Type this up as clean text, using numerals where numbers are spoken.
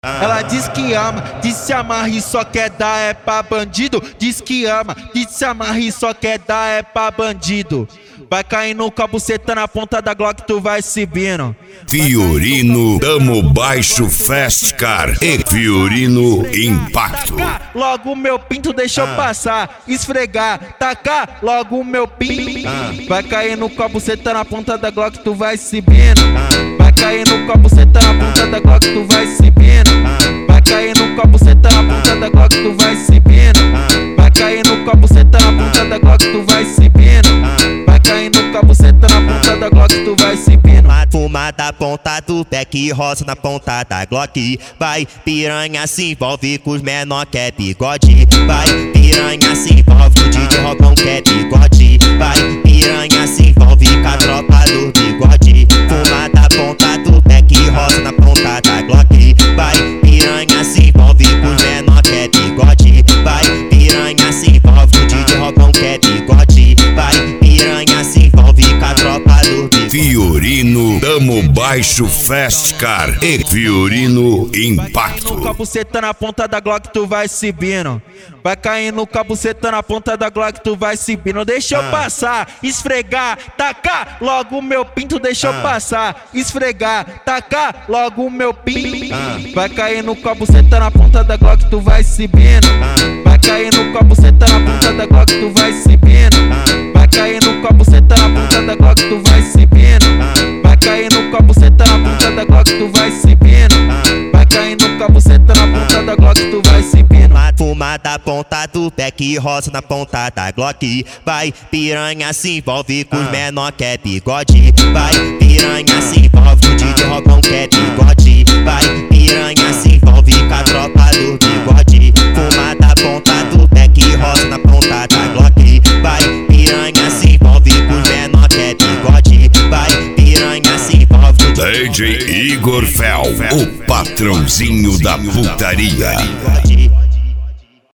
Ela diz que ama, diz se amarra e só quer dar é pra bandido. Diz que ama, diz se amarra e só quer dar é pra bandido. Vai caindo com a buceta na ponta da Glock, tu vai subindo. Fiorino, Tamo Baixo Fast Car e Fiorino Impacto. Logo meu pinto deixa eu passar, esfregar, tacar logo o meu pinto. Vai caindo com a buceta na ponta da Glock, tu vai subindo. Vai caindo com a buceta na ponta da Glock, tu vai subindo. Vai caindo com a buceta na ponta da Glock, tu vai subindo. Vai caindo com a buceta na ponta da Glock, tu vai subindo. Vai caindo com a buceta na ponta da Glock, tu vai subindo. Fuma da ponta do pé que roça na ponta da Glock. Vai, piranha se envolve com os menor que é bigode. Vai, piranha se envolve com o DJ Robão que é bigode. Vai, piranha se envolve com a tropa do bigode. Fuma da ponta do pé que roça na ponta da Glock. Vai, piranha se envolve com os menor que é bigode. Vai, piranha se envolve com o DJ Robão que é bigode. Vai, piranha se envolve com a tropa do bigode. Fiorino, Tamo Baixo Fast Car e Fiorino Impacto. Com a buceta na ponta da Glock, tu vai subindo. Vai caindo com a buceta na ponta da Glock, tu vai subindo. Deixa eu passar, esfregar, tacar logo o meu pinto. Deixa eu passar, esfregar, tacar logo o meu pinto. Vai caindo com a buceta na ponta da Glock, tu vai subindo. Vai caindo com a buceta na ponta da Glock, tu vai subindo. Vai caindo com a buceta na ponta da Glock, tu vai subindo. Vai caindo com a buceta na ponta da Glock, tu vai subindo. Vai caindo com a buceta na ponta da Glock, tu vai subindo. Fuma da ponta do pé que roça na ponta da Glock. Vai, piranha se envolve com os menor que é bigode. Vai, piranha se envolve com o DJ Robão que é bigode. Vai, piranha se envolve com a tropa do bigode. Fuma da ponta do pé que roça na ponta da Glock. Vai, piranha se envolve com os menor que é bigode. Vai, piranha se envolve com o DJ Igor Fel, o patrãozinho da putaria.